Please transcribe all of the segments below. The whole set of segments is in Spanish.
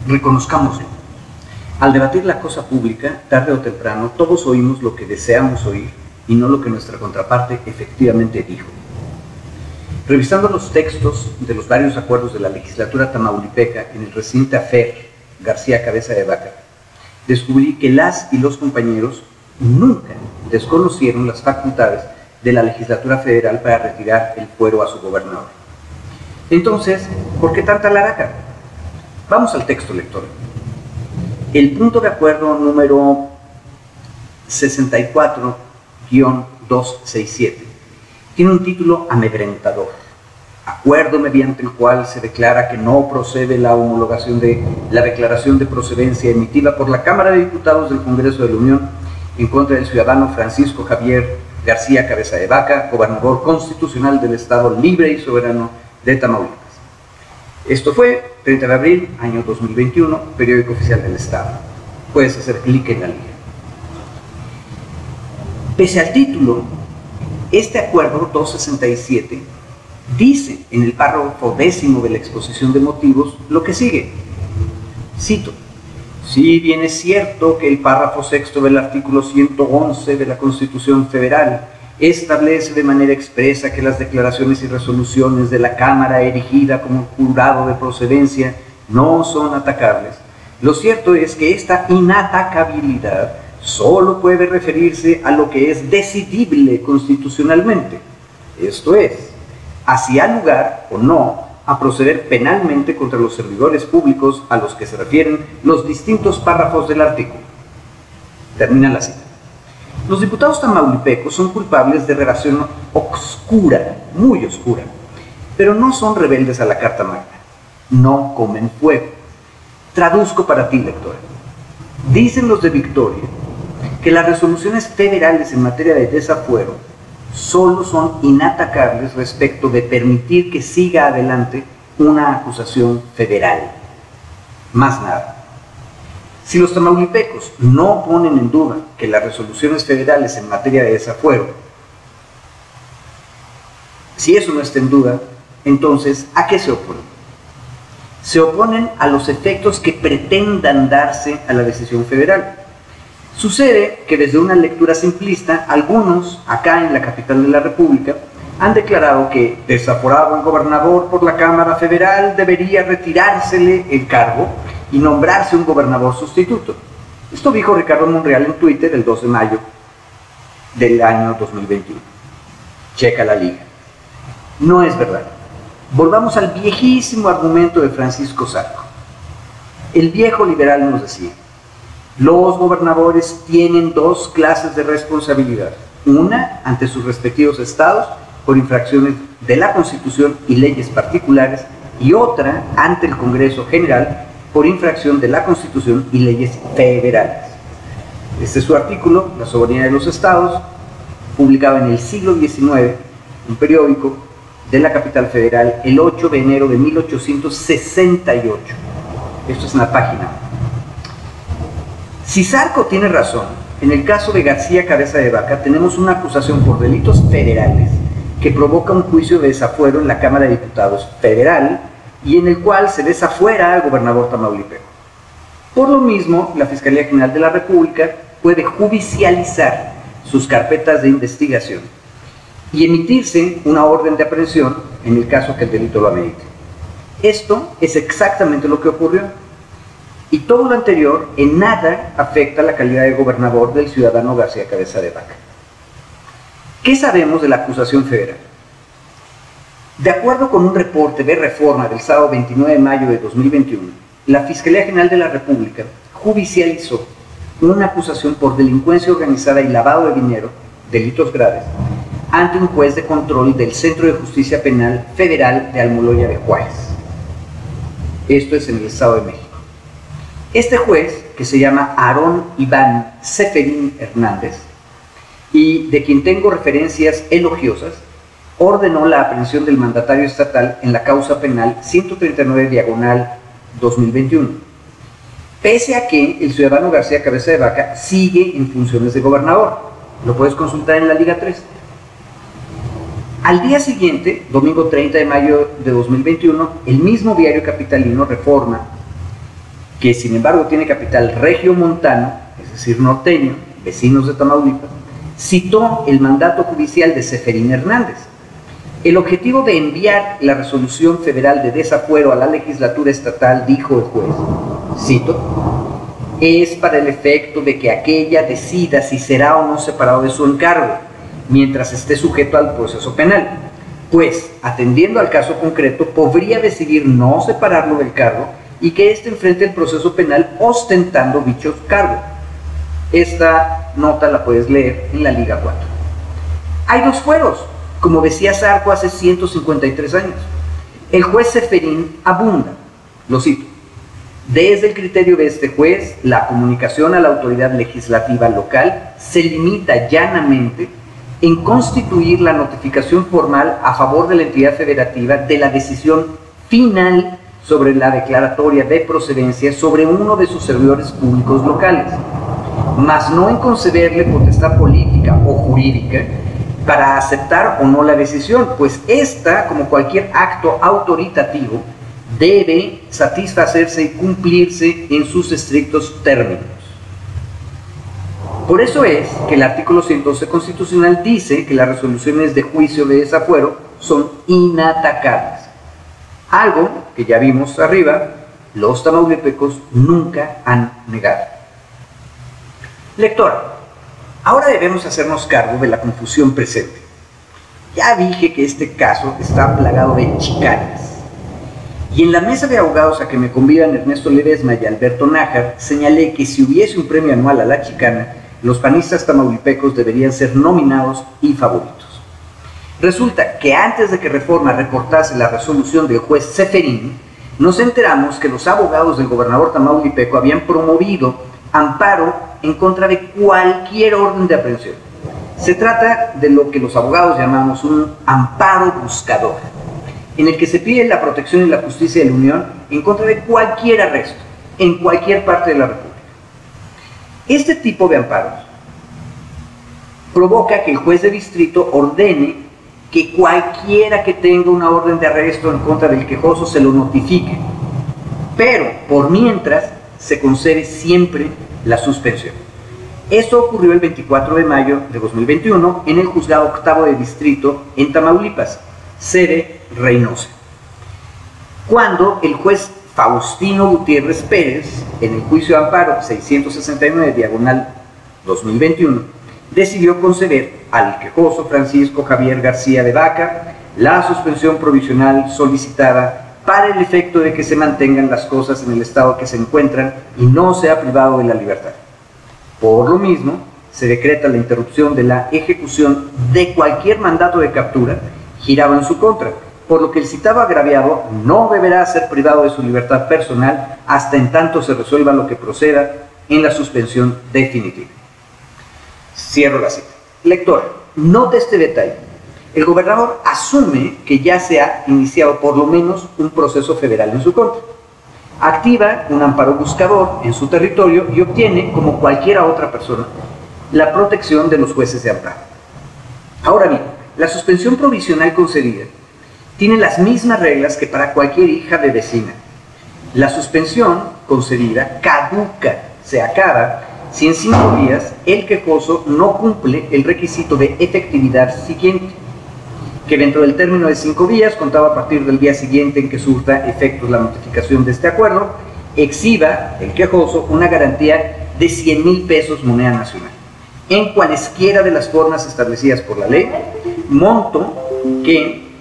Reconozcámoslo. Al debatir la cosa pública, tarde o temprano, todos oímos lo que deseamos oír y no lo que nuestra contraparte efectivamente dijo. Revisando los textos de los varios acuerdos de la legislatura tamaulipeca en el reciente affair García Cabeza de Vaca, descubrí que las y los compañeros nunca desconocieron las facultades de la legislatura federal para retirar el fuero a su gobernador. Entonces, ¿por qué tanta laraca? Vamos al texto, lector. El punto de acuerdo número 64-267 tiene un título amedrentador. Acuerdo mediante el cual se declara que no procede la homologación de la declaración de procedencia emitida por la Cámara de Diputados del Congreso de la Unión en contra del ciudadano Francisco Javier García Cabeza de Vaca, gobernador constitucional del Estado libre y soberano de Tamaulipas. Esto fue 30 de abril, año 2021, periódico oficial del Estado. Puedes hacer clic en la liga. Pese al título, este acuerdo 267 dice en el párrafo 10º de la exposición de motivos lo que sigue. Cito: si bien es cierto que el párrafo 6º del artículo 111 de la Constitución Federal establece de manera expresa que las declaraciones y resoluciones de la Cámara erigida como jurado de procedencia no son atacables, lo cierto es que esta inatacabilidad solo puede referirse a lo que es decidible constitucionalmente, esto es, a si ha lugar o no a proceder penalmente contra los servidores públicos a los que se refieren los distintos párrafos del artículo. Termina la cita. Los diputados tamaulipecos son culpables de relación oscura, muy oscura, pero no son rebeldes a la Carta Magna. No comen fuego. Traduzco para ti, lectora. Dicen los de Victoria que las resoluciones federales en materia de desafuero solo son inatacables respecto de permitir que siga adelante una acusación federal. Más nada. Si los tamaulipecos no ponen en duda que las resoluciones federales en materia de desafuero, si eso no está en duda, entonces, ¿a qué se oponen? Se oponen a los efectos que pretendan darse a la decisión federal. Sucede que desde una lectura simplista, algunos, acá en la capital de la República, han declarado que, desaforado el gobernador por la Cámara Federal, debería retirársele el cargo y nombrarse un gobernador sustituto. Esto dijo Ricardo Monreal en Twitter el 2 de mayo del año 2021. Checa la liga. No es verdad. Volvamos al viejísimo argumento de Francisco Zarco. El viejo liberal nos decía: los gobernadores tienen dos clases de responsabilidad. Una ante sus respectivos estados por infracciones de la Constitución y leyes particulares, y otra ante el Congreso General por infracción de la Constitución y leyes federales. Este es su artículo, La soberanía de los estados, publicado en el siglo XIX, un periódico de la capital federal, el 8 de enero de 1868. Esto es una página. Si Zarco tiene razón, en el caso de García Cabeza de Vaca tenemos una acusación por delitos federales que provoca un juicio de desafuero en la Cámara de Diputados federal y en el cual se desafuera al gobernador tamaulipeco. Por lo mismo, la Fiscalía General de la República puede judicializar sus carpetas de investigación y emitirse una orden de aprehensión en el caso que el delito lo amerite. Esto es exactamente lo que ocurrió. Y todo lo anterior en nada afecta la calidad de gobernador del ciudadano García Cabeza de Vaca. ¿Qué sabemos de la acusación federal? De acuerdo con un reporte de Reforma del sábado 29 de mayo de 2021, la Fiscalía General de la República judicializó una acusación por delincuencia organizada y lavado de dinero, delitos graves, ante un juez de control del Centro de Justicia Penal Federal de Almoloya de Juárez. Esto es en el Estado de México. Este juez, que se llama Aarón Iván Seferín Hernández, y de quien tengo referencias elogiosas, ordenó la aprehensión del mandatario estatal en la causa penal 139/2021, pese a que el ciudadano García Cabeza de Vaca sigue en funciones de gobernador. Lo puedes consultar en la Liga 3. Al día siguiente, domingo 30 de mayo de 2021, el mismo diario capitalino Reforma que sin embargo tiene capital regiomontano, es decir, norteño, vecinos de Tamaulipas, citó el mandato judicial de Ceferín Hernández. El objetivo de enviar la resolución federal de desafuero a la legislatura estatal, dijo el juez, cito, es para el efecto de que aquella decida si será o no separado de su encargo, mientras esté sujeto al proceso penal, pues, atendiendo al caso concreto, podría decidir no separarlo del cargo y que éste enfrente el proceso penal ostentando dicho cargo. Esta nota la puedes leer en la Liga 4. Hay dos fueros, como decía Zarco hace 153 años. El juez Ceferín abunda, lo cito, desde el criterio de este juez, la comunicación a la autoridad legislativa local se limita llanamente en constituir la notificación formal a favor de la entidad federativa de la decisión final sobre la declaratoria de procedencia sobre uno de sus servidores públicos locales, mas no en concederle potestad política o jurídica para aceptar o no la decisión, pues esta, como cualquier acto autoritativo, debe satisfacerse y cumplirse en sus estrictos términos. Por eso es que el artículo 112 constitucional dice que las resoluciones de juicio de desafuero son inatacables. Algo que ya vimos arriba, los tamaulipecos nunca han negado. Lector, ahora debemos hacernos cargo de la confusión presente. Ya dije que este caso está plagado de chicanas. Y en la mesa de abogados a que me convidan Ernesto Ledesma y Alberto Nájar, señalé que si hubiese un premio anual a la chicana, los panistas tamaulipecos deberían ser nominados y favoritos. Resulta que antes de que Reforma reportase la resolución del juez Ceferín, nos enteramos que los abogados del gobernador tamaulipeco habían promovido amparo en contra de cualquier orden de aprehensión. Se trata de lo que los abogados llamamos un amparo buscador, en el que se pide la protección y la justicia de la Unión en contra de cualquier arresto, en cualquier parte de la República. Este tipo de amparos provoca que el juez de distrito ordene que cualquiera que tenga una orden de arresto en contra del quejoso se lo notifique, pero por mientras se concede siempre la suspensión. Esto ocurrió el 24 de mayo de 2021 en el juzgado octavo de distrito en Tamaulipas, sede Reynosa, cuando el juez Faustino Gutiérrez Pérez, en el juicio de amparo 669/2021, decidió conceder al quejoso Francisco Javier García de Vaca la suspensión provisional solicitada para el efecto de que se mantengan las cosas en el estado que se encuentran y no sea privado de la libertad. Por lo mismo, se decreta la interrupción de la ejecución de cualquier mandato de captura girado en su contra, por lo que el citado agraviado no deberá ser privado de su libertad personal hasta en tanto se resuelva lo que proceda en la suspensión definitiva. Cierro la cita. Lector, note este detalle. El gobernador asume que ya se ha iniciado por lo menos un proceso federal en su contra. Activa un amparo buscador en su territorio y obtiene, como cualquiera otra persona, la protección de los jueces de amparo. Ahora bien, la suspensión provisional concedida tiene las mismas reglas que para cualquier hija de vecina. La suspensión concedida caduca, se acaba, si en 5 días el quejoso no cumple el requisito de efectividad siguiente, que dentro del término de 5 días, contado a partir del día siguiente en que surta efectos la notificación de este acuerdo, exhiba el quejoso una garantía de 100,000 pesos moneda nacional, en cualesquiera de las formas establecidas por la ley, monto que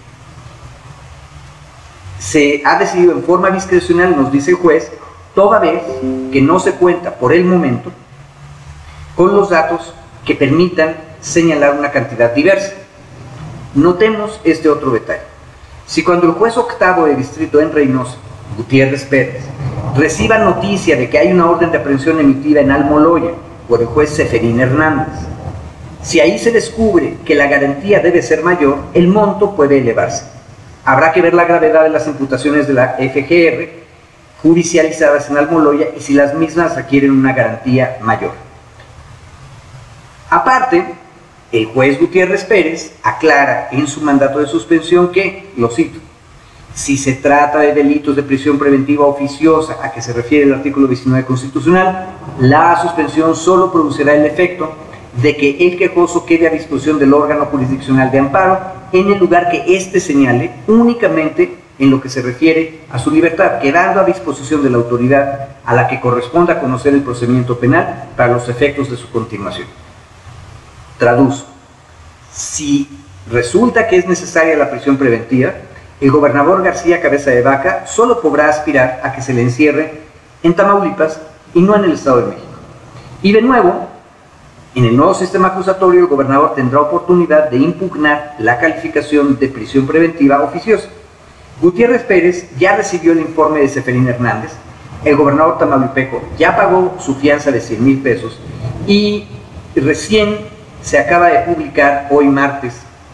se ha decidido en forma discrecional, nos dice el juez, toda vez que no se cuenta por el momento con los datos que permitan señalar una cantidad diversa. Notemos este otro detalle. Si cuando el juez octavo de distrito en Reynosa, Gutiérrez Pérez, reciba noticia de que hay una orden de aprehensión emitida en Almoloya por el juez Ceferín Hernández, si ahí se descubre que la garantía debe ser mayor, el monto puede elevarse. Habrá que ver la gravedad de las imputaciones de la FGR judicializadas en Almoloya y si las mismas requieren una garantía mayor. Aparte, el juez Gutiérrez Pérez aclara en su mandato de suspensión que, lo cito, Si se trata de delitos de prisión preventiva oficiosa, a que se refiere el artículo 19 constitucional, la suspensión solo producirá el efecto de que el quejoso quede a disposición del órgano jurisdiccional de amparo en el lugar que éste señale, únicamente en lo que se refiere a su libertad, quedando a disposición de la autoridad a la que corresponda conocer el procedimiento penal para los efectos de su continuación. Traduzco. Si resulta que es necesaria la prisión preventiva, el gobernador García Cabeza de Vaca solo podrá aspirar a que se le encierre en Tamaulipas y no en el Estado de México. Y de nuevo, en el nuevo sistema acusatorio, el gobernador tendrá oportunidad de impugnar la calificación de prisión preventiva oficiosa. Gutiérrez Pérez ya recibió el informe de Seferín Hernández, el gobernador tamaulipeco ya pagó su fianza de 100,000 pesos y recién se acaba de publicar, hoy martes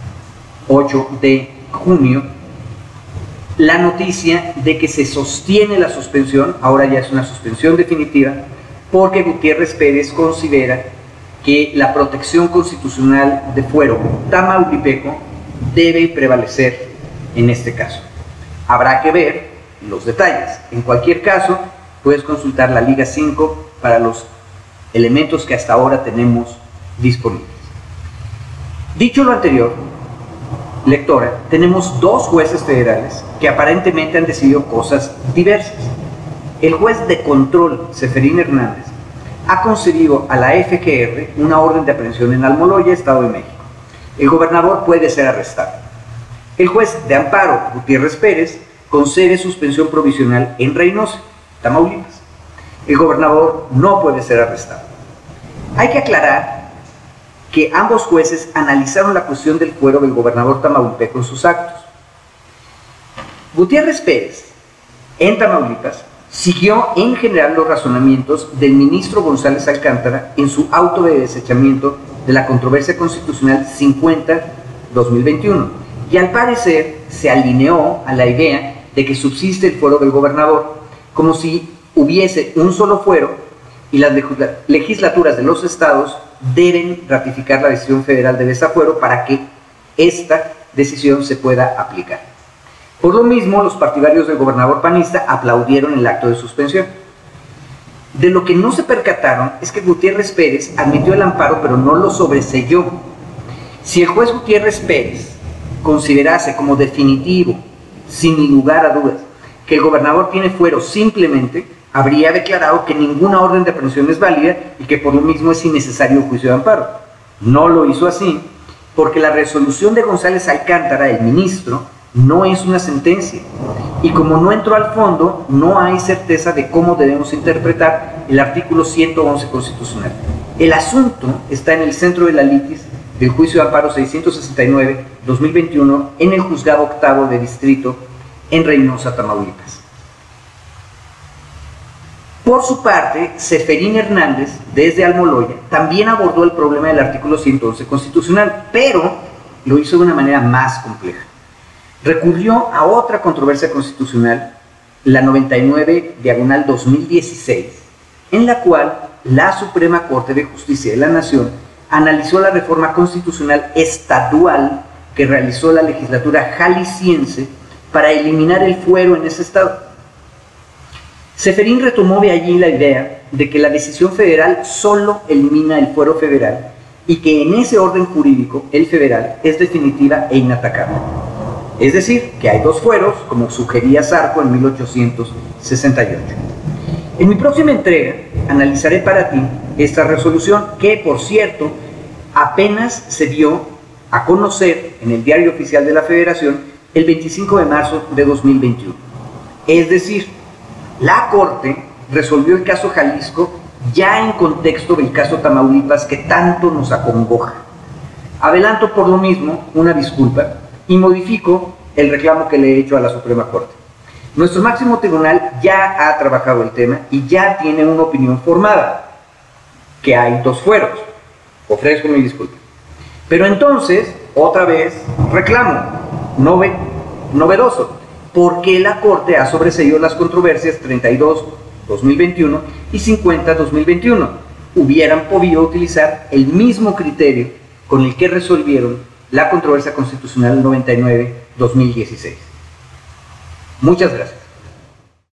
8 de junio, la noticia de que se sostiene la suspensión, ahora ya es una suspensión definitiva, porque Gutiérrez Pérez considera que la protección constitucional de fuero tamaulipeco debe prevalecer en este caso. Habrá que ver los detalles. En cualquier caso, puedes consultar la Liga 5 para los elementos que hasta ahora tenemos disponibles. Dicho lo anterior, lectora, tenemos dos jueces federales que aparentemente han decidido cosas diversas. El juez de control, Seferín Hernández, ha concedido a la FGR una orden de aprehensión en Almoloya, Estado de México. El gobernador puede ser arrestado. El juez de amparo, Gutiérrez Pérez, concede suspensión provisional en Reynosa, Tamaulipas. El gobernador no puede ser arrestado. Hay que aclarar que ambos jueces analizaron la cuestión del fuero del gobernador tamaulipeco en sus actos. Gutiérrez Pérez, en Tamaulipas, siguió en general los razonamientos del ministro González Alcántara en su auto de desechamiento de la controversia constitucional 50-2021 y al parecer se alineó a la idea de que subsiste el fuero del gobernador, como si hubiese un solo fuero y las legislaturas de los estados deben ratificar la decisión federal de desafuero para que esta decisión se pueda aplicar. Por lo mismo, los partidarios del gobernador panista aplaudieron el acto de suspensión. De lo que no se percataron es que Gutiérrez Pérez admitió el amparo, pero no lo sobreselló. Si el juez Gutiérrez Pérez considerase como definitivo, sin lugar a dudas, que el gobernador tiene fuero simplemente, habría declarado que ninguna orden de aprehensión es válida y que por lo mismo es innecesario el juicio de amparo. No lo hizo así, porque la resolución de González Alcántara, el ministro, no es una sentencia. Y como no entró al fondo, no hay certeza de cómo debemos interpretar el artículo 111 constitucional. El asunto está en el centro de la litis del juicio de amparo 669-2021 en el juzgado octavo de distrito en Reynosa, Tamaulipas. Por su parte, Seferín Hernández, desde Almoloya, también abordó el problema del artículo 111 constitucional, pero lo hizo de una manera más compleja. Recurrió a otra controversia constitucional, la 99/2016, en la cual la Suprema Corte de Justicia de la Nación analizó la reforma constitucional estadual que realizó la legislatura jalisciense para eliminar el fuero en ese estado. Seferín retomó de allí la idea de que la decisión federal solo elimina el fuero federal y que en ese orden jurídico el federal es definitiva e inatacable. Es decir, que hay dos fueros, como sugería Zarco en 1868. En mi próxima entrega analizaré para ti esta resolución que, por cierto, apenas se dio a conocer en el Diario Oficial de la Federación el 25 de marzo de 2021. Es decir, la Corte resolvió el caso Jalisco ya en contexto del caso Tamaulipas que tanto nos acongoja. Adelanto por lo mismo una disculpa y modifico el reclamo que le he hecho a la Suprema Corte. Nuestro máximo tribunal ya ha trabajado el tema y ya tiene una opinión formada, que hay dos fueros. Ofrezco mi disculpa. Pero entonces, otra vez, reclamo, novedoso, porque la Corte ha sobreseído las controversias 32-2021 y 50-2021. Hubieran podido utilizar el mismo criterio con el que resolvieron la controversia constitucional 99-2016. Muchas gracias.